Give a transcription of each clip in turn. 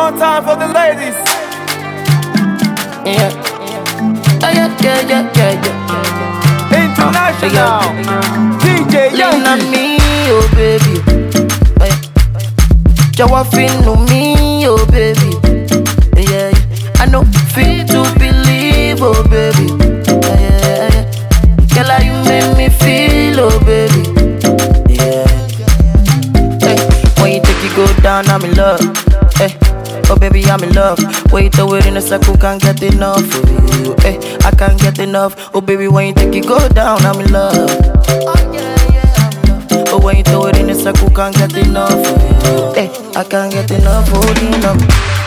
One time for the ladies. Yeah. International. DJ Lean on Yankee. me, oh baby. Jawa feel me, oh baby. Yeah, I know feel to believe, oh baby. Yeah, girl, how you make me feel, oh baby. Yeah. Hey, when you take it go down, I'm in love. Hey, oh baby, I'm in love. Wait till we're in a circle, can't get enough of you. Hey, I can't get enough. Oh baby, when you take it go down, I'm in love. Oh, when you throw it in the circle, can't get enough. Hey, I can't get enough. Holding on.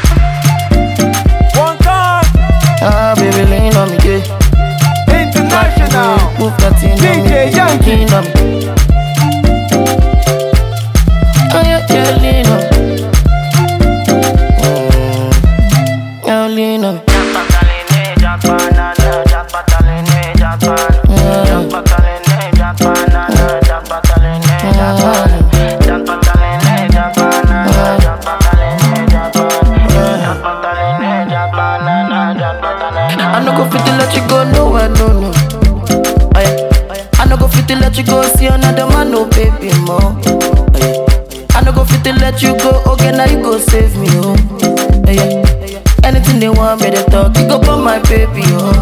One time. Ah, baby, lean on me, yeah. International. Move that thing on me, DJ Yankee. lean on me. Oh, yeah, yeah, lean on me. Yeah, lean on me. I no go fit to let you go nowhere, no. I no go fit to let you go see another man, no baby more. I no go fit to let you go, okay now you go save me, oh. Anything they want me to talk, you go for my baby, oh.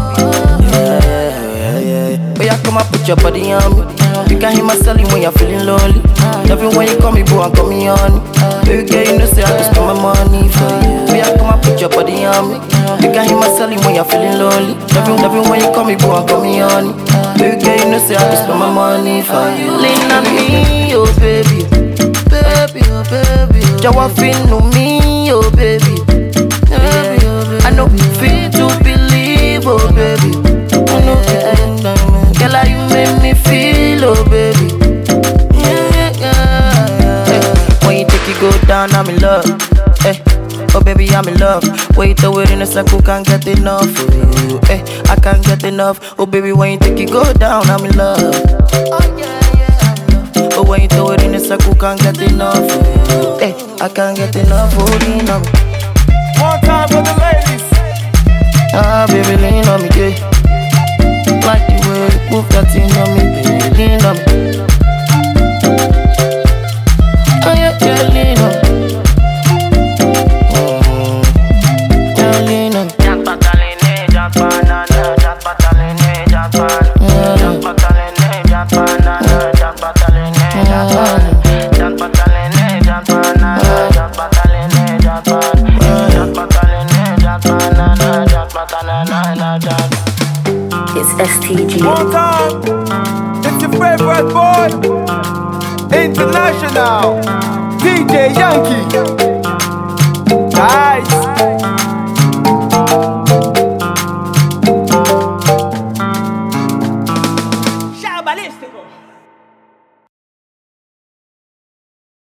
But yeah, come and put your body on me. You can hear my selling when you're feeling lonely. Love you when you call me bro and call me honey. Baby girl, you know say I can spend my money for you. But yeah, come and put your body on me. You can hear my selling when you're feeling lonely. Love you when you call me bro and call me honey. Baby girl, you know say I can spend my money for you. Lean on me, oh baby. Baby, oh baby. Jawa feel me, oh baby. I know feel to believe, oh baby. I know girl, how you make me feel, oh baby. When you take it go down, I'm in love. Oh baby, I'm in love. Wait till we're in a circle, can't get enough of you. I can't get enough. Oh baby, when you take it go down, I'm in love. Oh, when you throw it in a circle, can't get enough of you. I can't get enough. Holding on me. One time for the ladies. Ah, baby, lean on me, yeah. Like the way you move that thing on me, baby, lean on me. Oh yeah, yeah, lean on me. Yeah, lean on me. It's STG. One time. It's your favorite boy. International. DJ Yankee. Nice.